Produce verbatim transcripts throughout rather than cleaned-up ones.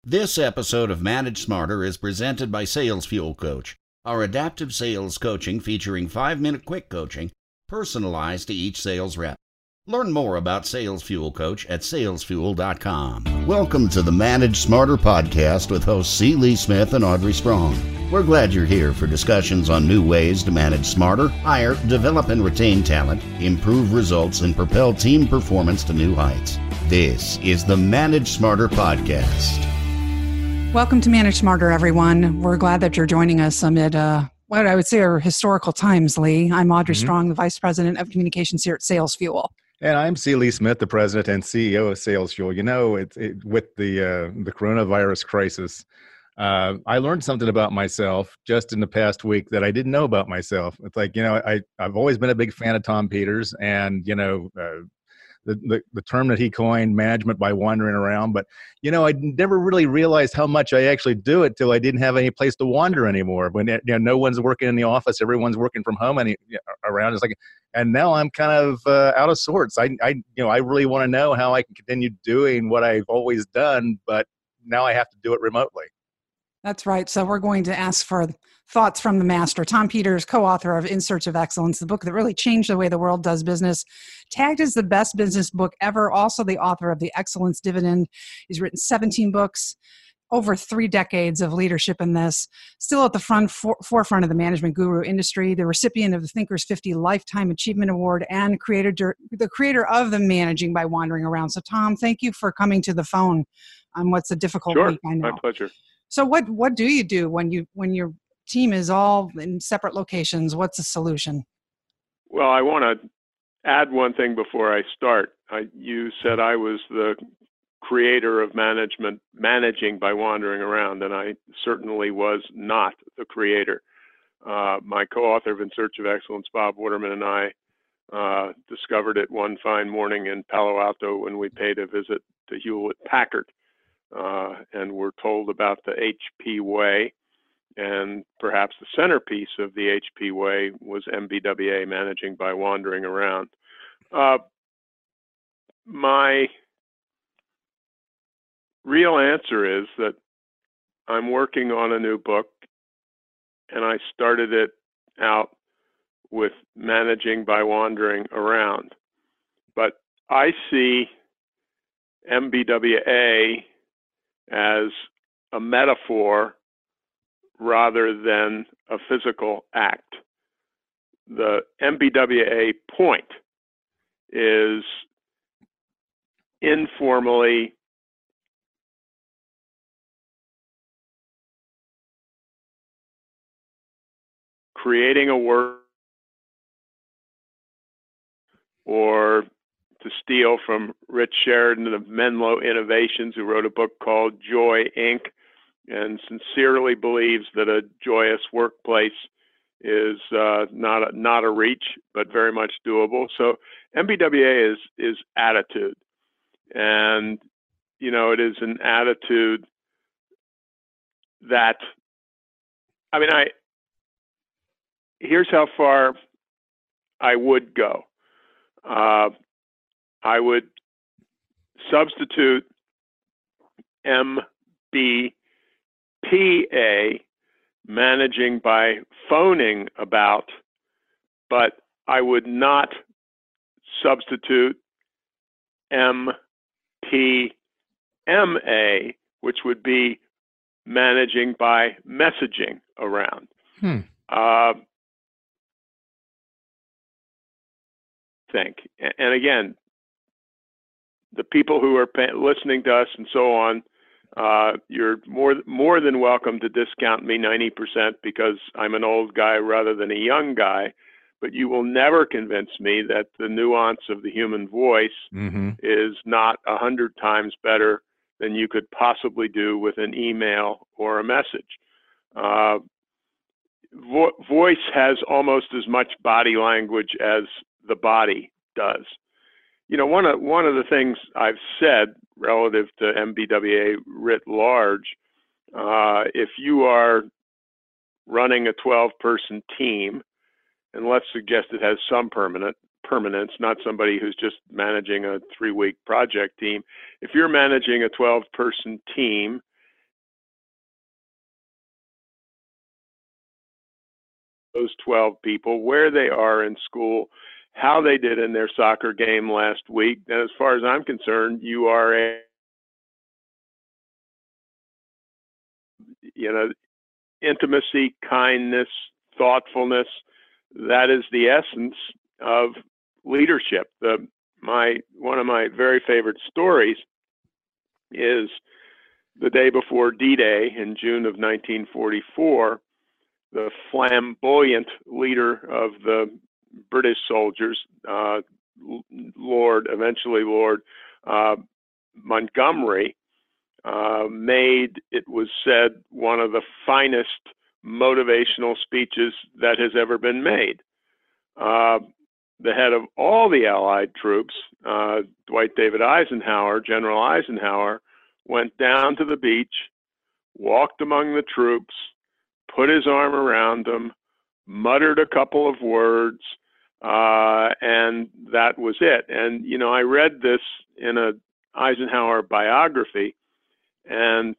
This episode of Manage Smarter is presented by Sales Fuel Coach, our adaptive sales coaching featuring five-minute quick coaching personalized to each sales rep. Learn more about Sales Fuel Coach at sales fuel dot com. Welcome to the Manage Smarter podcast with hosts C. Lee Smith and Audrey Strong. We're glad you're here for discussions on new ways to manage smarter, hire, develop and retain talent, improve results, and propel team performance to new heights. This is the Manage Smarter podcast. Welcome to Manage Smarter, everyone. We're glad that you're joining us amid uh, what I would say are historical times, Lee. I'm Audrey mm-hmm. Strong, the Vice President of Communications here at Sales Fuel. And I'm C. Lee Smith, the President and C E O of Sales Fuel. You know, it, it, with the uh, the coronavirus crisis, uh, I learned something about myself just in the past week that I didn't know about myself. It's like, you know, I, I've always been a big fan of Tom Peters and, you know, uh, The, the the term that he coined, management by wandering around. But, you know, I never really realized how much I actually do it till I didn't have any place to wander anymore. When, you know, no one's working in the office, everyone's working from home any, you know, around. It's like, and now I'm kind of uh, out of sorts. I, I, you know, I really want to know how I can continue doing what I've always done, but now I have to do it remotely. That's right. So we're going to ask for thoughts from the master. Tom Peters, co-author of In Search of Excellence, the book that really changed the way the world does business. Tagged as the best business book ever. Also the author of The Excellence Dividend. He's written seventeen books, over three decades of leadership in this. Still at the front for, forefront of the management guru industry. The recipient of the Thinkers fifty Lifetime Achievement Award and creator, the creator of the Managing by Wandering Around. So Tom, thank you for coming to the phone on what's a difficult sure, week, I know. My pleasure. So what what do you do when you when your team is all in separate locations? What's the solution? Well, I want to add one thing before I start. I, you said I was the creator of management, managing by wandering around, and I certainly was not the creator. Uh, my co-author of In Search of Excellence, Bob Waterman, and I uh, discovered it one fine morning in Palo Alto when we paid a visit to Hewlett Packard. Uh, and we're told about the H P way, and perhaps the centerpiece of the H P way was M B W A, Managing by Wandering Around. Uh, my real answer is that I'm working on a new book, and I started it out with Managing by Wandering Around. But I see M B W A as a metaphor rather than a physical act. The M B W A point is informally creating a word, or to steal from Rich Sheridan of Menlo Innovations, who wrote a book called Joy, Incorporated, and sincerely believes that a joyous workplace is uh, not a, not a reach, but very much doable. So M B W A is is attitude, and you know it is an attitude that, I mean, I here's how far I would go. Uh, I would substitute M B P A, managing by phoning about, but I would not substitute M P M A, which would be managing by messaging around. Hmm. Uh, think. And again, the people who are pay- listening to us and so on, uh, you're more more than welcome to discount me ninety percent because I'm an old guy rather than a young guy, but you will never convince me that the nuance of the human voice mm-hmm. is not a hundred times better than you could possibly do with an email or a message. Uh, vo- voice has almost as much body language as the body does. You know, one of one of the things I've said relative to M B W A writ large, uh, if you are running a twelve-person team, and let's suggest it has some permanent permanence, not somebody who's just managing a three-week project team. If you're managing a twelve-person team those twelve people, where they are in school, how they did in their soccer game last week. And as far as I'm concerned, you are a, you know, intimacy, kindness, thoughtfulness. That is the essence of leadership. The, my, one of my very favorite stories is the day before D-Day in June of nineteen forty-four, the flamboyant leader of the British soldiers, uh, Lord, eventually Lord uh, Montgomery, uh, made, it was said, one of the finest motivational speeches that has ever been made. Uh, the head of all the Allied troops, uh, Dwight David Eisenhower, General Eisenhower, went down to the beach, walked among the troops, put his arm around them, muttered a couple of words, uh, and that was it. And, you know, I read this in a Eisenhower biography, and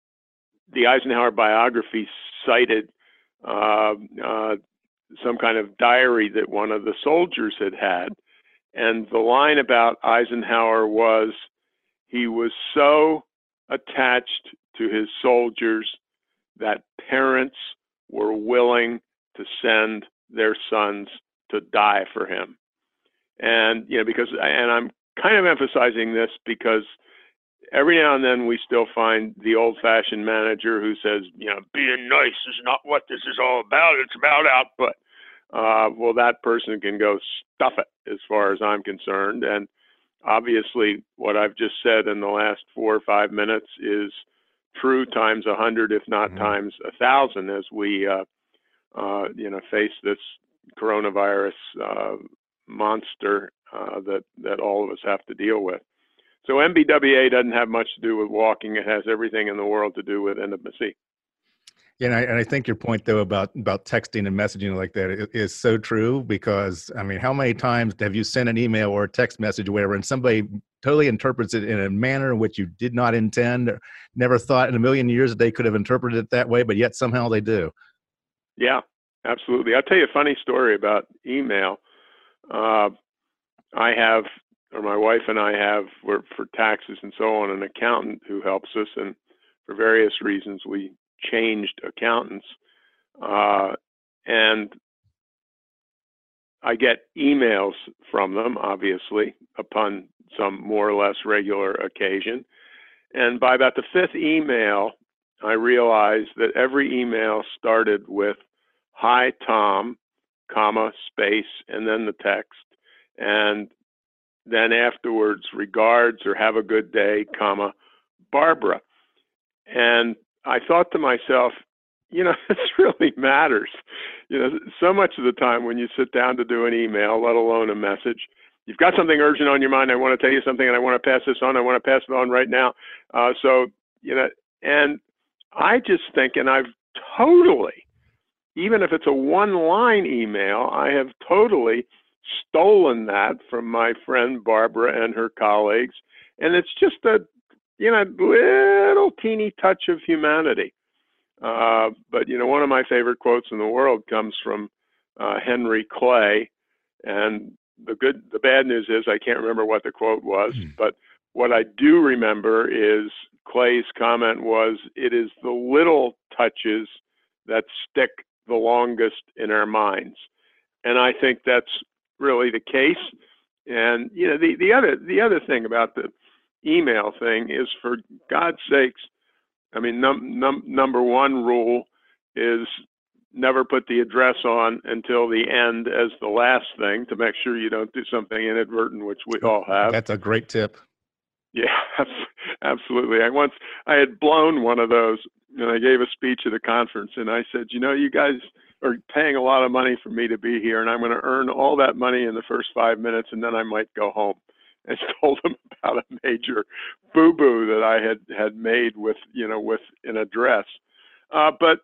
the Eisenhower biography cited uh, uh, some kind of diary that one of the soldiers had had. And the line about Eisenhower was, he was so attached to his soldiers that parents were willing to send their sons to die for him. And, you know, because, and I'm kind of emphasizing this because every now and then we still find the old-fashioned manager who says, you know, being nice is not what this is all about. It's about output. Uh, well, that person can go stuff it as far as I'm concerned. And obviously what I've just said in the last four or five minutes is true times a hundred, if not mm-hmm. times a thousand, as we, uh, uh, you know, face this coronavirus uh, monster uh, that, that all of us have to deal with. So M B W A doesn't have much to do with walking. It has everything in the world to do with intimacy. Yeah, and I, and I think your point, though, about, about texting and messaging like that is, is so true because, I mean, how many times have you sent an email or a text message or whatever, and somebody totally interprets it in a manner in which you did not intend, or never thought in a million years that they could have interpreted it that way, but yet somehow they do. Yeah, absolutely. I'll tell you a funny story about email. Uh, I have, or my wife and I have, we're, for taxes and so on, an accountant who helps us, and for various reasons we changed accountants. Uh, and I get emails from them, obviously, upon some more or less regular occasion. And by about the fifth email, I realized that every email started with, "Hi, Tom," comma, space, and then the text. And then afterwards, "Regards," or "Have a good day," comma, "Barbara." And I thought to myself, you know, this really matters. You know, so much of the time when you sit down to do an email, let alone a message, you've got something urgent on your mind. I want to tell you something and I want to pass this on. I want to pass it on right now. Uh, so, you know, and I just think, and I've totally, even if it's a one-line email, I have totally stolen that from my friend Barbara and her colleagues. And it's just a, you know, little teeny touch of humanity. Uh, but, you know, one of my favorite quotes in the world comes from uh, Henry Clay. And the good, the bad news is I can't remember what the quote was, mm. but what I do remember is Clay's comment was, "It is the little touches that stick the longest in our minds." And I think that's really the case. And, you know, the, the other, the other thing about the email thing is, for God's sakes, I mean, num, num, number one rule is never put the address on until the end as the last thing, to make sure you don't do something inadvertent, which we all have. That's a great tip. Yeah, absolutely. I once, I had blown one of those, and I gave a speech at a conference, and I said, you know, you guys are paying a lot of money for me to be here, and I'm going to earn all that money in the first five minutes, and then I might go home. And told them about a major boo-boo that I had, had made with, you know, with an address. Uh, but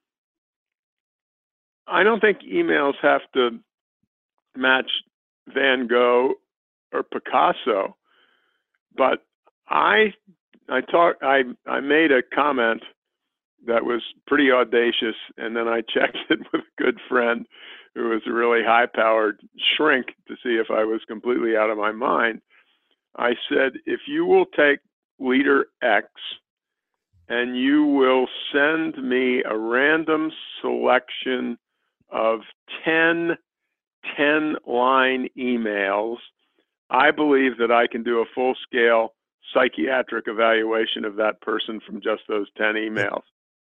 I don't think emails have to match Van Gogh or Picasso. But I, I talk, I, I made a comment that was pretty audacious. And then I checked it with a good friend who was a really high-powered shrink to see if I was completely out of my mind. I said, if you will take leader X and you will send me a random selection of ten ten-line emails, I believe that I can do a full-scale psychiatric evaluation of that person from just those ten emails.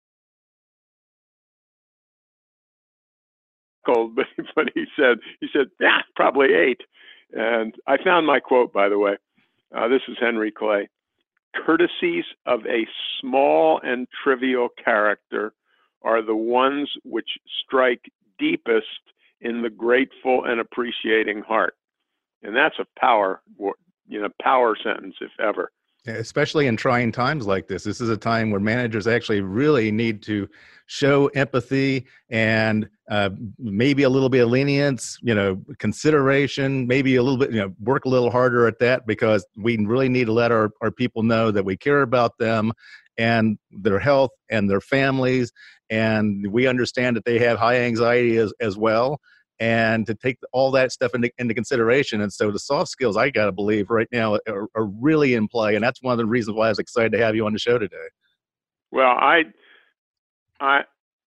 Cold, but, but he said, he said, yeah, probably eight. And I found my quote, by the way. Uh, this is Henry Clay. Courtesies of a small and trivial character are the ones which strike deepest in the grateful and appreciating heart. And that's a power, you know, power sentence, if ever. Especially in trying times like this. This is a time where managers actually really need to show empathy and uh, maybe a little bit of lenience, you know, consideration, maybe a little bit, you know, work a little harder at that, because we really need to let our, our people know that we care about them and their health and their families. And we understand that they have high anxiety as, as well. And to take all that stuff into, into consideration. And so the soft skills, I got to believe right now, are, are really in play. And that's one of the reasons why I was excited to have you on the show today. Well, I, I,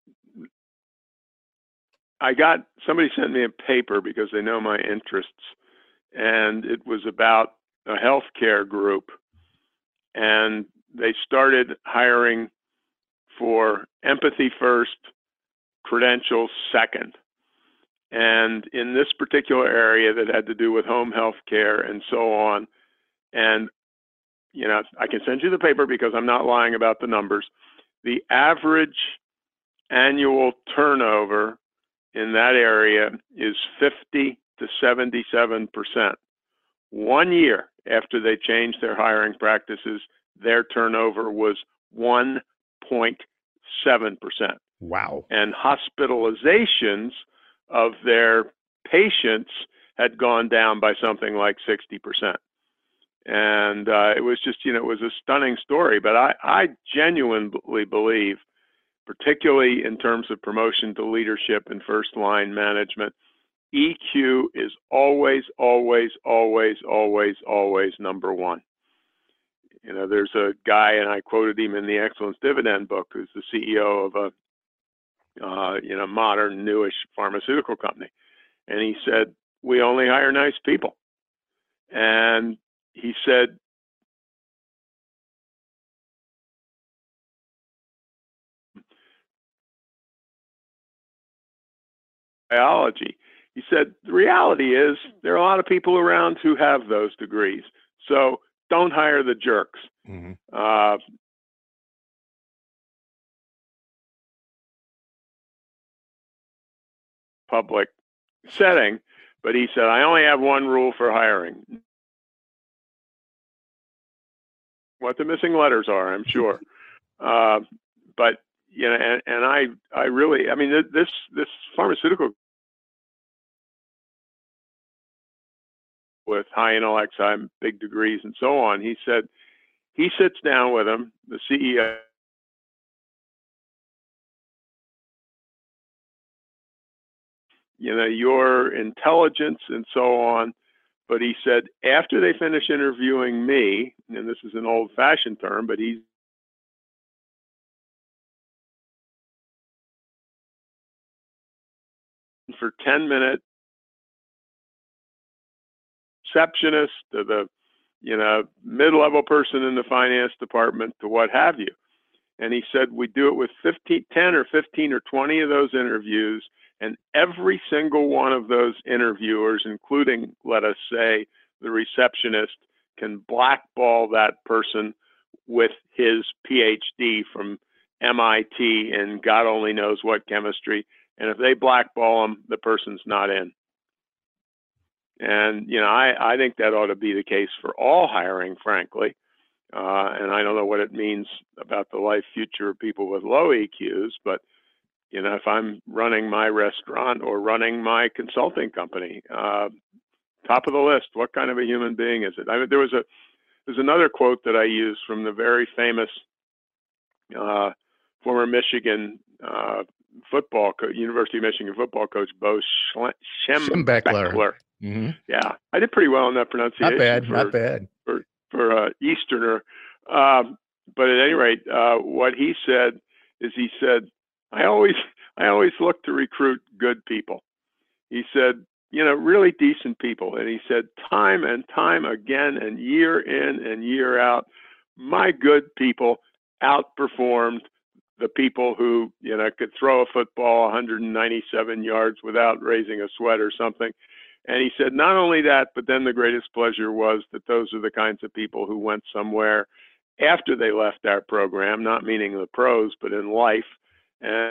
I got, somebody sent me a paper because they know my interests, and it was about a healthcare group. And they started hiring for empathy first, credentials second. And in this particular area that had to do with home health care and so on, and, you know, I can send you the paper because I'm not lying about the numbers. The average annual turnover in that area is fifty to seventy-seven percent. One year after they changed their hiring practices, their turnover was one point seven percent. Wow. And hospitalizations of their patients had gone down by something like sixty percent. And uh, it was just, you know, it was a stunning story. But I, I genuinely believe, particularly in terms of promotion to leadership and first line management, E Q is always, always, always, always, always number one. You know, there's a guy, and I quoted him in the Excellence Dividend book, who's the C E O of a Uh, you know, modern, newish pharmaceutical company. And he said, we only hire nice people. And he said, biology. He said, the reality is there are a lot of people around who have those degrees. So don't hire the jerks. Mm-hmm. Uh, public setting, but he said, I only have one rule for hiring. What the missing letters are, I'm sure. Uh, but, you know, and, and I, I really, I mean, this, this pharmaceutical with high intellects, big degrees and so on, he said, he sits down with him, the C E O, you know, your intelligence and so on. But he said, after they finish interviewing me, and this is an old-fashioned term, but he's for ten minutes, receptionist to the, you know, mid-level person in the finance department to what have you. And he said, we do it with fifteen, ten or fifteen or twenty of those interviews. And every single one of those interviewers, including, let us say, the receptionist, can blackball that person with his P H D from M I T and God only knows what chemistry. And if they blackball him, the person's not in. And, you know, I, I think that ought to be the case for all hiring, frankly. Uh, and I don't know what it means about the life future of people with low E Qs, but you know, if I'm running my restaurant or running my consulting company, uh, top of the list, what kind of a human being is it? I mean, there was a, there's another quote that I used from the very famous uh, former Michigan uh, football co- University of Michigan football coach Bo Schle- Schembechler. Schembechler. Mm-hmm. Yeah, I did pretty well in that pronunciation. Not bad, for, not bad. For for uh, Easterner, um, but at any rate, uh, what he said is he said, I always I always look to recruit good people. He said, you know, really decent people, and he said, time and time again, and year in and year out, my good people outperformed the people who, you know, could throw a football one hundred ninety-seven yards without raising a sweat or something. And he said, not only that, but then the greatest pleasure was that those are the kinds of people who went somewhere after they left our program, not meaning the pros, but in life. And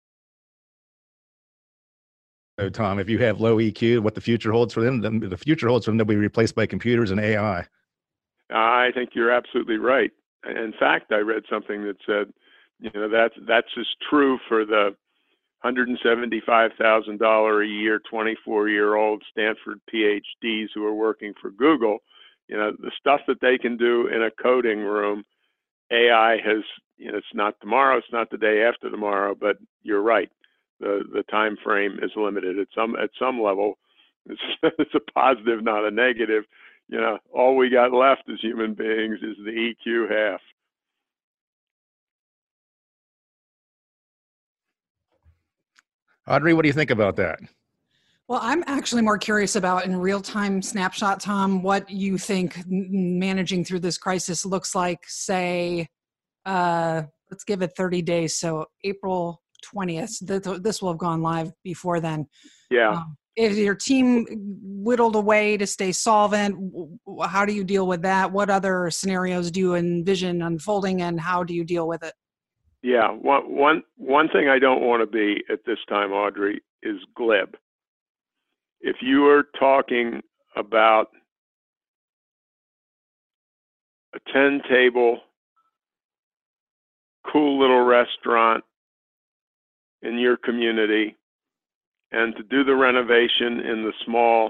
So, Tom, if you have low E Q, what the future holds for them, then the future holds for them, they'll be replaced by computers and A I. I think you're absolutely right. In fact, I read something that said, you know, that's that's as true for the one hundred seventy-five thousand dollars a year, twenty-four-year-old Stanford PhDs who are working for Google. You know, the stuff that they can do in a coding room, A I has, you know, it's not tomorrow, it's not the day after tomorrow, but you're right. The the time frame is limited at some at some level. It's, it's a positive, not a negative. You know, all we got left as human beings is the E Q half. Audrey, what do you think about that? Well, I'm actually more curious about in real-time snapshot, Tom, what you think managing through this crisis looks like, say, uh, let's give it thirty days. So April twentieth, this will have gone live before then. Yeah. Um, is your team whittled away to stay solvent? How do you deal with that? What other scenarios do you envision unfolding, and how do you deal with it? Yeah, one, one, one thing I don't want to be at this time, Audrey, is glib. If you are talking about a ten-table, cool little restaurant in your community, and to do the renovation in the small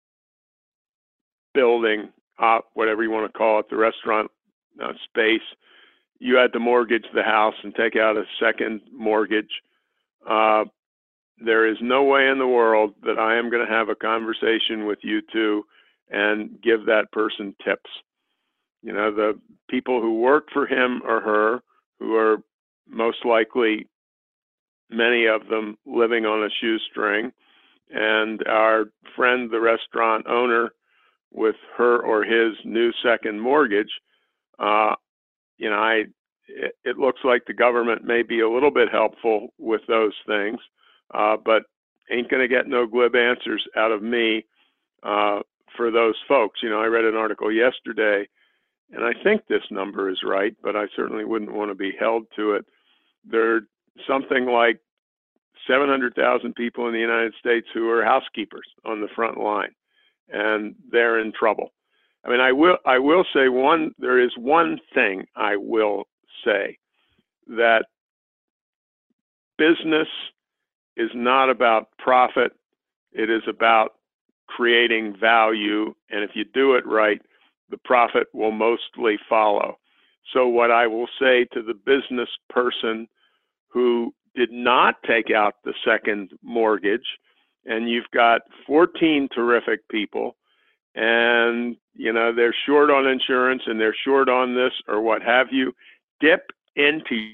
building, uh, whatever you want to call it, the restaurant uh, space, you had to mortgage the house and take out a second mortgage. Uh, there is no way in the world that I am going to have a conversation with you two and give that person tips. You know, the people who work for him or her, who are most likely, many of them, living on a shoestring, and our friend, the restaurant owner, with her or his new second mortgage, uh, you know, I, it, it looks like the government may be a little bit helpful with those things, uh, but ain't going to get no glib answers out of me uh, for those folks. You know, I read an article yesterday, and I think this number is right, but I certainly wouldn't want to be held to it. There's something like seven hundred thousand people in the United States who are housekeepers on the front line, and they're in trouble. I mean, I will, I will say one, there is one thing I will say, that business is not about profit. It is about creating value. And if you do it right, the profit will mostly follow. So what I will say to the business person who did not take out the second mortgage, and you've got fourteen terrific people, and, you know, they're short on insurance and they're short on this or what have you, dip into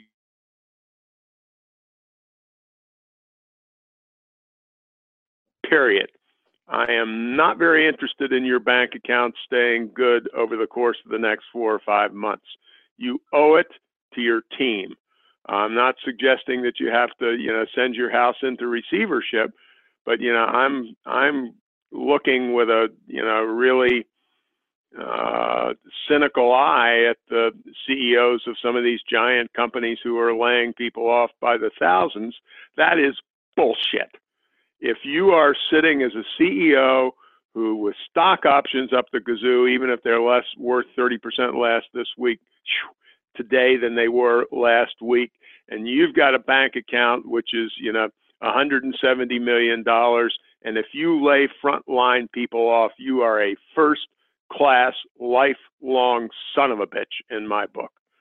period. I am not very interested in your bank account staying good over the course of the next four or five months. You owe it to your team. I'm not suggesting that you have to, you know, send your house into receivership, but, you know, I'm, I'm looking with a, you know, really uh, cynical eye at the C E Os of some of these giant companies who are laying people off by the thousands. That is bullshit. If you are sitting as a C E O who, with stock options up the kazoo, even if they're less worth thirty percent less this week, today than they were last week, and you've got a bank account which is, you know, one hundred seventy million dollars, and if you lay frontline people off, you are a first-class, lifelong son of a bitch in my book.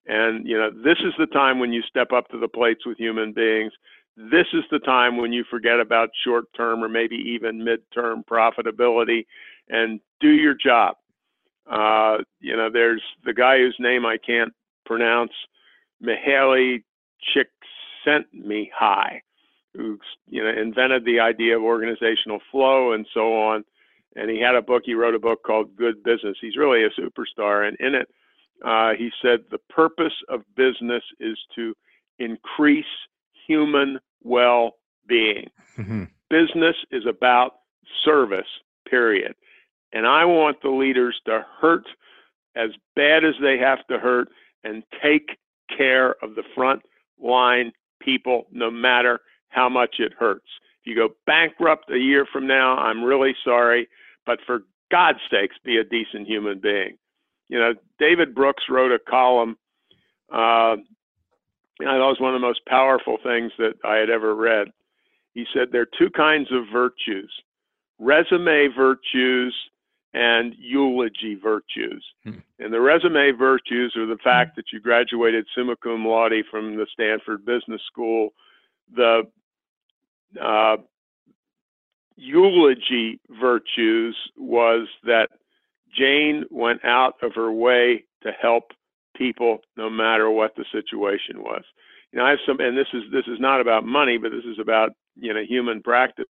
And, you know, this is the time when you step up to the plates with human beings. This is the time when you forget about short-term or maybe even mid-term profitability and do your job. Uh, you know, there's the guy whose name I can't pronounce, Mihaly Csikszentmihalyi, who, you know, invented the idea of organizational flow and so on. And he had a book, he wrote a book called Good Business. He's really a superstar. And in it, uh, he said, the purpose of business is to increase human well-being. Mm-hmm. Business is about service, period. And I want the leaders to hurt as bad as they have to hurt and take care of the front line people, no matter how much it hurts. If you go bankrupt a year from now, I'm really sorry, but for God's sakes, be a decent human being. You know, David Brooks wrote a column. Uh, and that was one of the most powerful things that I had ever read. He said there are two kinds of virtues, resume virtues and eulogy virtues. Hmm. And the resume virtues are the fact that you graduated summa cum laude from the Stanford Business School. The uh, eulogy virtues was that Jane went out of her way to help people no matter what the situation was. You know, I have some, and this is this is not about money, but this is about, you know, human practice.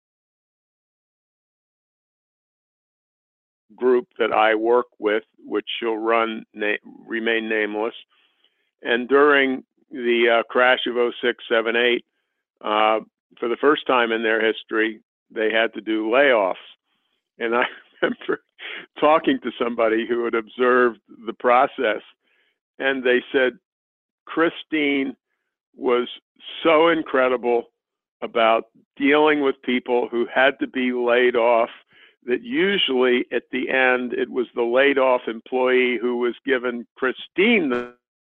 Group that I work with, which shall run na- remain nameless, and during the uh, crash of oh six, seven, eight, uh, for the first time in their history, they had to do layoffs. And I remember talking to somebody who had observed the process, and they said Christine was so incredible about dealing with people who had to be laid off that usually at the end it was the laid off employee who was given Christine the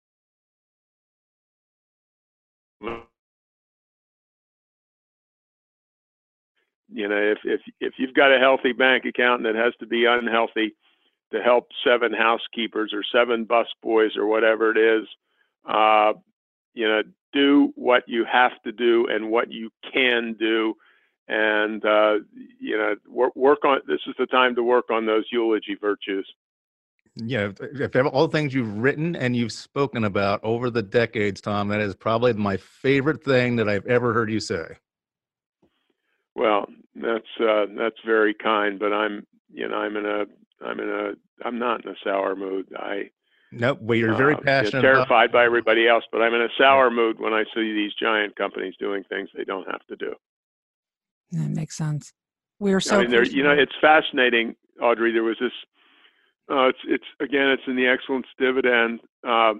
you know if if if you've got a healthy bank account that has to be unhealthy to help seven housekeepers or seven busboys or whatever it is, uh, you know, do what you have to do and what you can do. And, uh, you know, work, work on, this is the time to work on those eulogy virtues. Yeah. If, if all the things you've written and you've spoken about over the decades, Tom, that is probably my favorite thing that I've ever heard you say. Well, that's, uh, that's very kind, but I'm, you know, I'm in a, I'm in a, I'm not in a sour mood. I, Nope. Well, you're very uh, passionate. You know, terrified about- by everybody else, but I'm in a sour mood when I see these giant companies doing things they don't have to do. That makes sense. We're so. I mean, there, you know, it's fascinating, Audrey. There was this. Uh, it's, it's again, it's in the Excellence Dividend. Uh,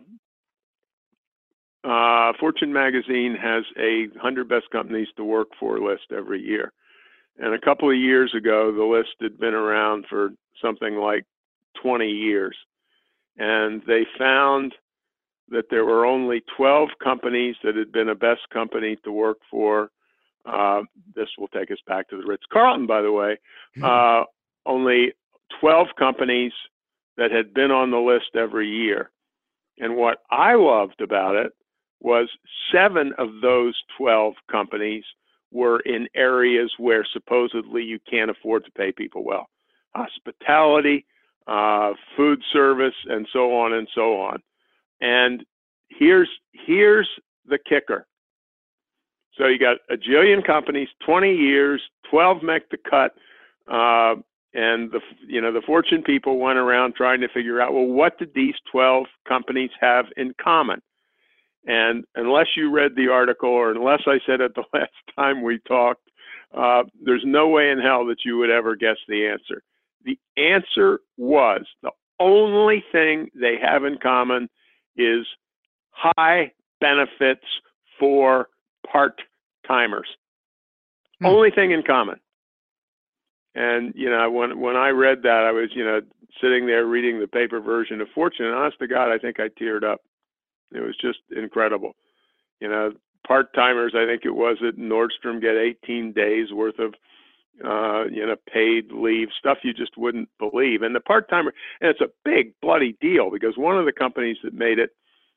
uh, Fortune magazine has a hundred best companies to work for list every year, and a couple of years ago, the list had been around for something like twenty years, and they found that there were only twelve companies that had been a best company to work for. Uh, this will take us back to the Ritz-Carlton, by the way. Uh, only twelve companies that had been on the list every year. And what I loved about it was seven of those twelve companies were in areas where supposedly you can't afford to pay people well. Hospitality, uh, food service, and so on and so on. And here's here's the kicker. So you got a jillion companies, twenty years, twelve make the cut, uh, and the you know the Fortune people went around trying to figure out, well, what did these twelve companies have in common? And unless you read the article, or unless I said it the last time we talked, uh, there's no way in hell that you would ever guess the answer. The answer was the only thing they have in common is high benefits for part-timers. Hmm. Only thing in common. And, you know, when when I read that, I was, you know, sitting there reading the paper version of Fortune, and honest to God, I think I teared up. It was just incredible. You know, part-timers, I think it was at Nordstrom, get eighteen days worth of, uh, you know, paid leave, stuff you just wouldn't believe. And the part-timer, and it's a big bloody deal because one of the companies that made it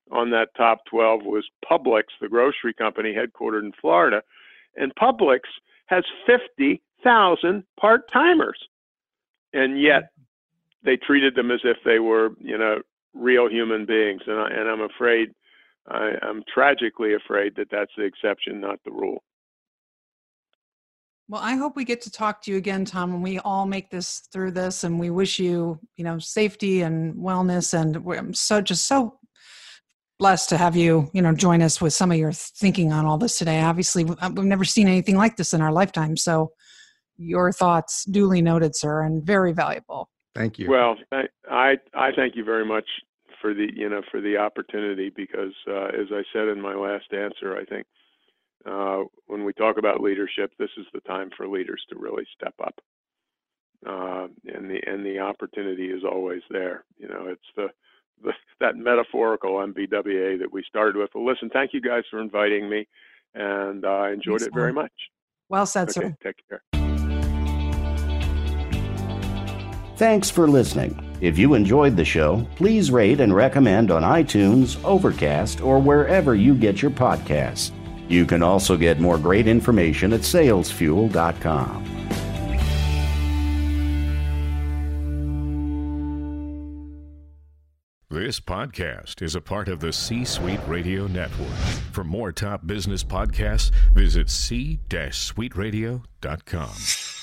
on that top twelve was Publix, the grocery company headquartered in Florida. And Publix has fifty thousand part-timers. And yet they treated them as if they were, you know, real human beings. And, I, and I'm afraid, I, I'm tragically afraid that that's the exception, not the rule. Well, I hope we get to talk to you again, Tom, when we all make this through this, and we wish you, you know, safety and wellness. And we're so just so blessed to have you, you know, join us with some of your thinking on all this today. Obviously, we've never seen anything like this in our lifetime. So your thoughts duly noted, sir, and very valuable. Thank you. Well, I I thank you very much for the, you know, for the opportunity, because uh, as I said in my last answer, I think Uh, when we talk about leadership, this is the time for leaders to really step up, uh, and the and the opportunity is always there. You know, it's the, the that metaphorical M B W A that we started with. Well, listen, thank you guys for inviting me, and uh, I enjoyed Thanks, it very Tom. much. Well said, Okay, sir. take care. Thanks for listening. If you enjoyed the show, please rate and recommend on iTunes, Overcast, or wherever you get your podcasts. You can also get more great information at sales fuel dot com. This podcast is a part of the C-Suite Radio Network. For more top business podcasts, visit c suite radio dot com.